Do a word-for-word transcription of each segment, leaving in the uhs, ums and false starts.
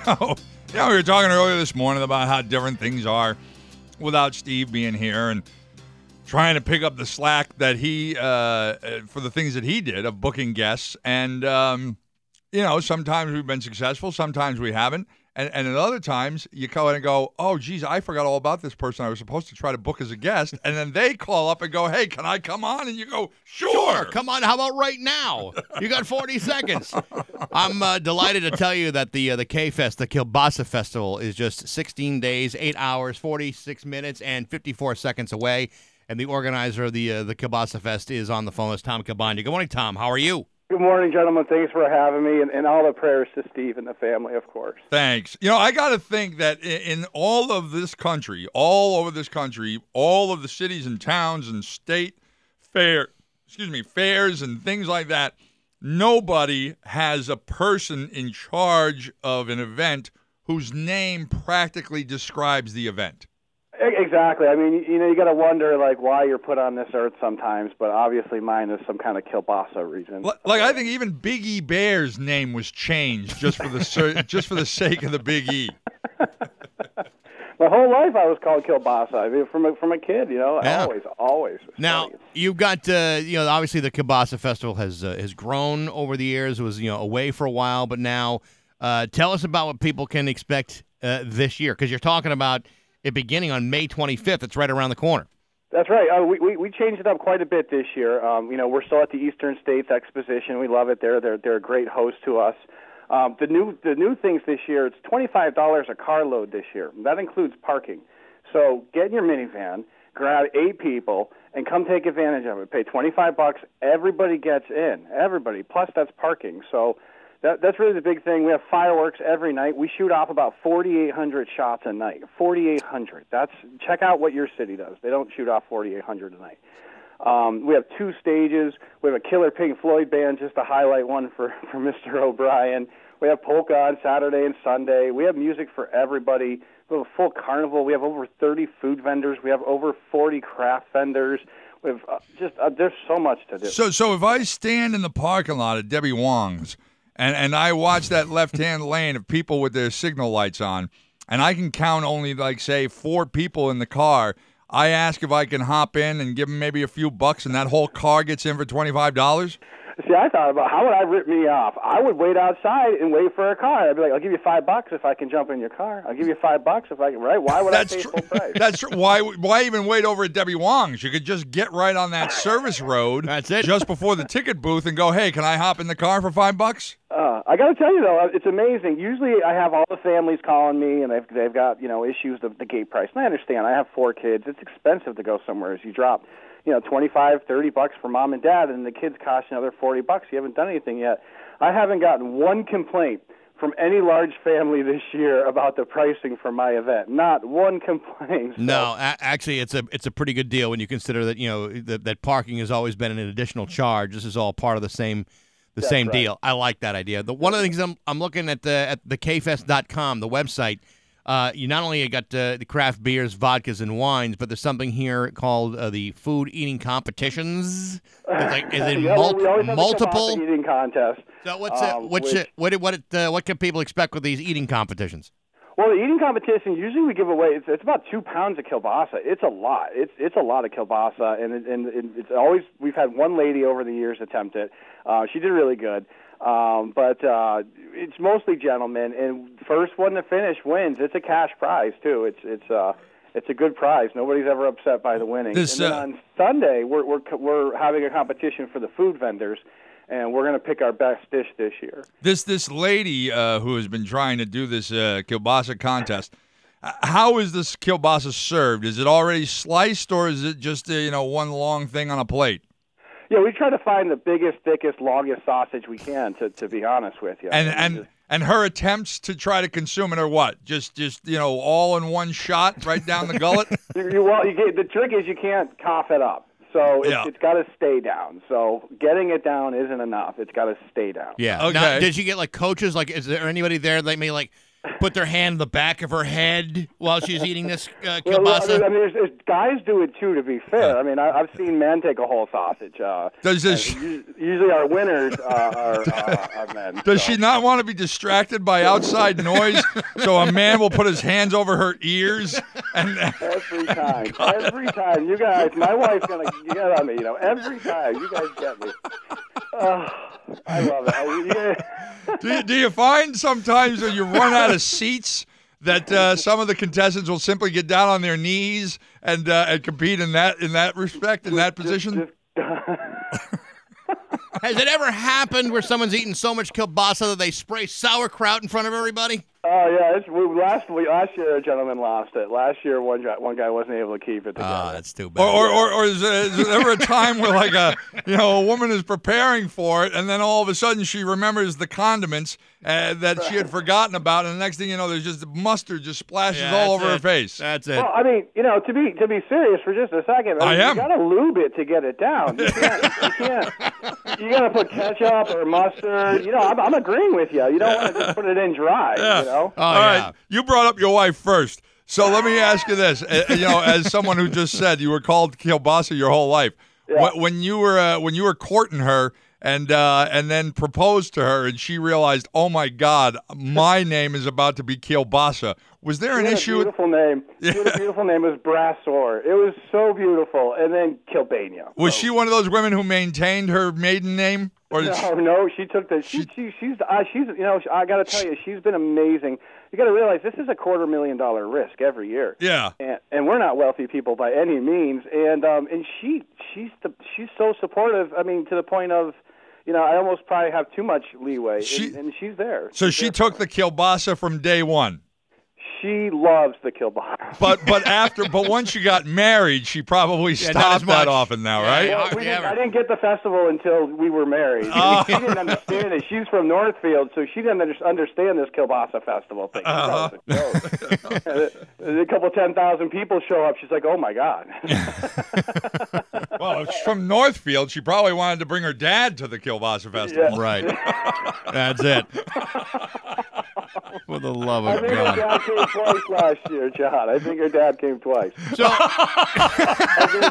know, you know, we were talking earlier this morning about how different things are without Steve being here and trying to pick up the slack that he, uh, for the things that he did of booking guests. And, um, you know, sometimes we've been successful, sometimes we haven't. And, and at other times, you call in and go, oh, geez, I forgot all about this person I was supposed to try to book as a guest. And then they call up and go, hey, can I come on? And you go, sure. Sure, come on. How about right now? You got forty seconds. I'm uh, delighted to tell you that the uh, the K-Fest, the Kielbasa Festival, is just sixteen days, eight hours, forty-six minutes, and fifty-four seconds away. And the organizer of the uh, the Kielbasa Fest is on the phone. It's Tom Cabana. Good morning, Tom. How are you? Good morning, gentlemen. Thanks for having me, and, and all the prayers to Steve and the family, of course. Thanks. You know, I got to think that in, in all of this country, all over this country, all of the cities and towns and state fair, excuse me, fairs and things like that, nobody has a person in charge of an event whose name practically describes the event. Exactly. I mean, you know, you got to wonder, like, why you're put on this earth sometimes, but obviously mine is some kind of Kielbasa region. Like, I think even Big E Bear's name was changed just for the just for the sake of the Big E. My whole life I was called Kielbasa. I mean, from a, from a kid, you know, Yeah. always, always. Now, you've got, uh, you know, obviously the Kielbasa Festival has uh, has grown over the years. It was, you know, away for a while, but now uh, tell us about what people can expect uh, this year, because you're talking about it beginning on May twenty-fifth. It's right around the corner. That's right. Uh, we, we we changed it up quite a bit this year. Um, you know, we're still at the Eastern States Exposition. We love it there. They're they're a great host to us. Um, the new the new things this year, it's twenty-five dollars a carload this year. That includes parking. So get in your minivan, grab eight people, and come take advantage of it. Pay twenty-five bucks. Everybody gets in. Everybody. Plus that's parking. So that, that's really the big thing. We have fireworks every night. We shoot off about forty-eight hundred shots a night. forty-eight hundred. That's check out what your city does. They don't shoot off forty-eight hundred a night. Um, we have two stages. We have a killer Pink Floyd band, just to highlight one for, for Mister O'Brien. We have polka on Saturday and Sunday. We have music for everybody. We have a full carnival. We have over thirty food vendors. We have over forty craft vendors. We have uh, just uh, there's so much to do. So, so if I stand in the parking lot at Debbie Wong's and, and I watch that left-hand lane of people with their signal lights on, and I can count only, like, say, four people in the car, I ask if I can hop in and give them maybe a few bucks, and that whole car gets in for twenty-five dollars? See, I thought about how would I rip me off. I would wait outside and wait for a car. I'd be like, I'll give you five bucks if I can jump in your car. I'll give you five bucks if I can, right? Why would That's I pay tr- full price? That's true. Why, why even wait over at Debbie Wong's? You could just get right on that service road That's it. just before the ticket booth and go, hey, can I hop in the car for five bucks? Uh, I got to tell you, though, it's amazing. Usually I have all the families calling me, and they've, they've got, you know, issues with the gate price. And I understand. I have four kids. It's expensive to go somewhere. As you drop, you know, twenty-five, thirty bucks for mom and dad, and the kids cost another forty bucks. You haven't done anything yet. I haven't gotten one complaint from any large family this year about the pricing for my event. Not one complaint. So. No, a- actually, it's a it's a pretty good deal when you consider that, you know, that, that parking has always been an additional charge. This is all part of the same the That's same right. deal. I like that idea. The one of the things I'm I'm looking at the at the K fest dot com, the website. Uh, you not only got uh, the craft beers, vodkas, and wines, but there's something here called uh, the food eating competitions. It's like, is it Yeah, mul- we always have multiple? the eating contest. So what's it? um, What's which- it? What what it, uh, what can people expect with these eating competitions? Well, the eating competition, usually we give away, it's, it's about two pounds of kielbasa. It's a lot. It's it's a lot of kielbasa, and, it, and it, it's always, we've had one lady over the years attempt it. Uh, she did really good. Um, but uh, it's mostly gentlemen, and first one to finish wins. It's a cash prize, too. It's it's uh, it's a good prize. Nobody's ever upset by the winning. This, and then uh, on Sunday, we're, we're, we're having a competition for the food vendors, and we're going to pick our best dish this year. This this lady uh, who has been trying to do this uh, kielbasa contest, uh, how is this kielbasa served? Is it already sliced, or is it just uh, you know one long thing on a plate? Yeah, we try to find the biggest, thickest, longest sausage we can, to, to be honest with you. And I mean, and just- and her attempts to try to consume it are what? Just just you know all in one shot right down the gullet? you, you, well, you get, the trick is you can't cough it up. So it's, Yeah. it's got to stay down. So getting it down isn't enough. It's got to stay down. Yeah. Okay. Now, did you get like coaches? Like, is there anybody there that may like put their hand in the back of her head while she's eating this uh, Well, kielbasa? I mean, I mean there's, there's, guys do it too. To be fair, I mean, I, I've seen men take a whole sausage. Uh, Does this? Usually, our winners uh, are, uh, are men. Does so. she not want to be distracted by outside noise? So a man will put his hands over her ears and every time, every time, you guys. My wife's gonna get on me. You know, every time you guys get me. Uh, I love it. I, do, you, do you find sometimes when you run out of seats that uh, some of the contestants will simply get down on their knees and uh, and compete in that in that respect, in that position? Has it ever happened where someone's eating so much kielbasa that they spray sauerkraut in front of everybody? Oh yeah, it's, we, last we, last year a gentleman lost it. Last year one guy, one guy wasn't able to keep it together. Oh, that's too bad. Or or, or, or is, there, is there ever a time where like a you know a woman is preparing for it and then all of a sudden she remembers the condiments uh, that she had forgotten about, and the next thing you know, there's just mustard just splashes Yeah, all over it. her face. That's it. Well, I mean, you know, to be to be serious for just a second, I, I mean, am. You gotta lube it to get it down. You can't. You can't. You gotta put ketchup or mustard. You know, I'm, I'm agreeing with you. You don't want to just put it in dry. Yeah. You know. Oh, All yeah. right, you brought up your wife first, so let me ask you this: uh, you know, as someone who just said you were called kielbasa your whole life, Yeah. when, when you were uh, when you were courting her and uh, and then proposed to her, and she realized, oh my God, my name is about to be kielbasa. Was there an She had issue? a beautiful name. She had a beautiful name. It was Brassor. It was so beautiful. And then Kilbania. Was so. she one of those women who maintained her maiden name, or did she- No, no, she took the. She, she, she's, uh, she's, you know, I got to tell you, she's been amazing. You got to realize this is a quarter million dollar risk every year. yeah. And, and we're not wealthy people by any means. And um, and she, she's the, she's so supportive. I mean, to the point of, you know, I almost probably have too much leeway. She- and, and she's there. So She's she there. took the kielbasa from day one. She loves the kielbasa. But but after but once you got married, she probably Yeah, not stopped as that much. often now, Yeah, right? yeah. Well, we Yeah, didn't, I right. didn't get the festival until we were married. Oh. She didn't understand it. She's from Northfield, so she didn't under- understand this kielbasa festival thing. She Uh-huh. thought it was a joke. And a couple ten thousand people show up. She's like, "Oh my God!" Well, if she's from Northfield, she probably wanted to bring her dad to the kielbasa festival. Yeah. Right. That's it. For the love I of think her God. dad came twice last year, John. I think her dad came twice. So, I think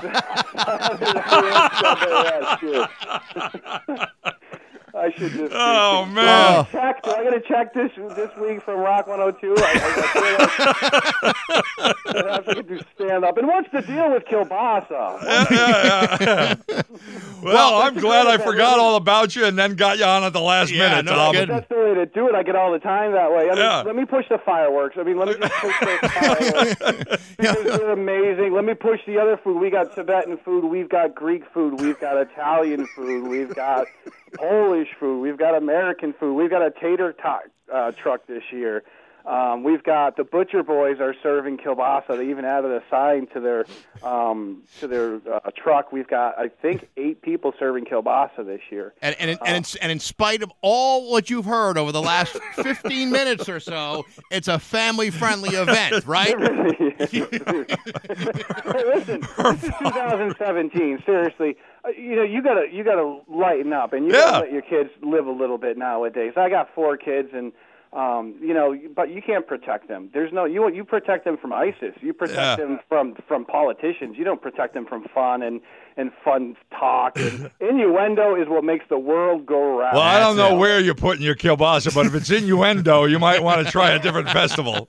it was. I think it was I should just. Oh, Do man. I check? Do I got to check this this week from Rock one oh two? I, I, I feel like I could do stand up. And what's the deal with kielbasa? Yeah, yeah, yeah. Well, I'm glad I forgot all about you and then got you on at the last Yeah, minute, no Tom. kidding. That's the way to do it. I get all the time that way. I mean, Yeah. let me push the fireworks. I mean, let me just push those fireworks because they're amazing. Let me push the other food. We got Tibetan food. We've got Greek food. We've got Italian food. We've got Polish food. We've got American food. We've got a tater tot uh, truck this year. Um, we've got the Butcher Boys are serving kielbasa. They even added a sign to their um, to their uh, truck. We've got, I think, eight people serving kielbasa this year. and and and in, and in spite of all what you've heard over the last fifteen minutes or so, it's a family-friendly event, right? Hey, listen, this is two thousand seventeen. Seriously, uh, you know you gotta you gotta lighten up, and you Yeah. gotta let your kids live a little bit nowadays. I got four kids, and um, you know, but you can't protect them. There's no you you protect them from ISIS. You protect Yeah. them from from politicians. You don't protect them from fun and and fun talk. And innuendo is what makes the world go round. Well, I don't That's know it. where you're putting your kielbasa, but if it's innuendo, you might want to try a different festival.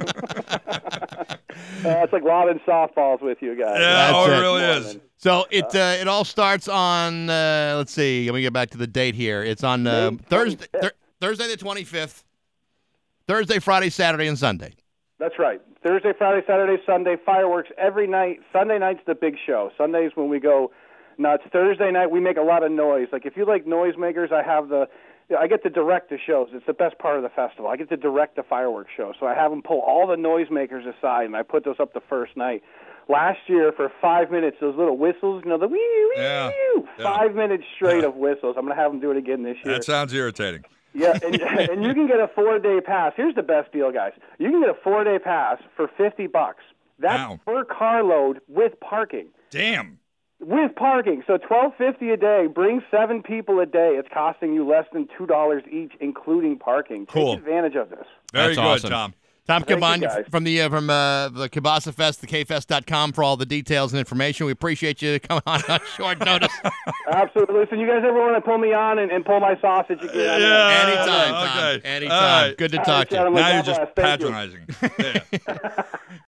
Uh, it's like lobbing softballs with you guys. Yeah, That's oh, it it. really is. So it uh, it all starts on. Uh, let's see. Let me get back to the date here. It's on uh, May Thursday. twenty-fifth. Thur- Thursday the twenty-fifth. Thursday, Friday, Saturday, and Sunday. That's right. Thursday, Friday, Saturday, Sunday, fireworks every night. Sunday night's the big show. Sunday's when we go nuts. Thursday night we make a lot of noise. Like if you like noisemakers, I have the, I get to direct the shows. It's the best part of the festival. I get to direct the fireworks show. So I have them pull all the noisemakers aside, and I put those up the first night. Last year, for five minutes, those little whistles, you know, the wee wee Yeah. wee, Yeah. five minutes straight Yeah. of whistles. I'm going to have them do it again this year. That sounds irritating. Yeah, and, and you can get a four-day pass. Here's the best deal, guys. You can get a four-day pass for fifty bucks. That's Wow. per carload with parking. Damn. With parking, so twelve fifty a day. Bring seven people a day. It's costing you less than two dollars each, including parking. Cool. Take advantage of this. Very That's good, awesome. Tom. Tom Thank you, Caban guys. from the uh, from uh, the Kibasa Fest, the K fest dot com for all the details and information. We appreciate you coming on on short notice. Absolutely. Listen, you guys ever want to pull me on and, and pull my sausage again? Yeah. Anytime, Tom. Okay. Anytime. All right. Good to All talk right, to you. gentlemen. Now you're God just bless. Thank you. patronizing. Yeah.